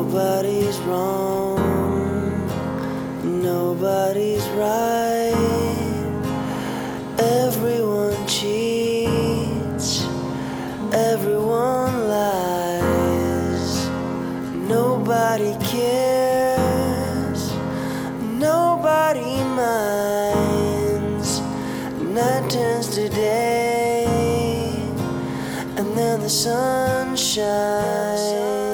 Nobody's wrong, nobody's right. Everyone cheats, everyone lies. Nobody cares, nobody minds. Night turns to day, and then the sun shines.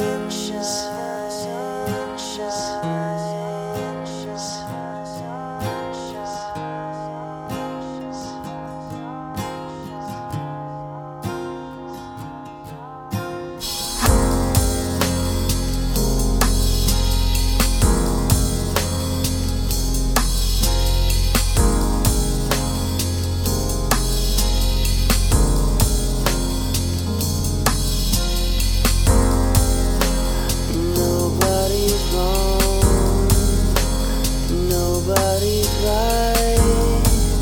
Nobody's right.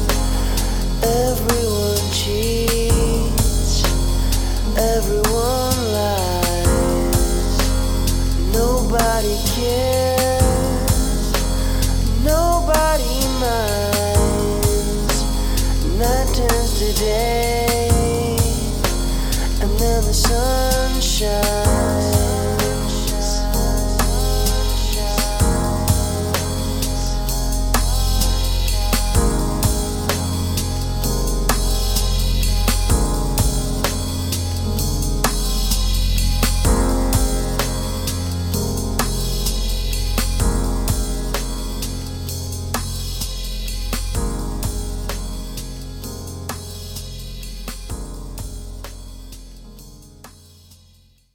Everyone cheats, everyone lies. Nobody cares, nobody minds. Night turns to day, and then the sun shines.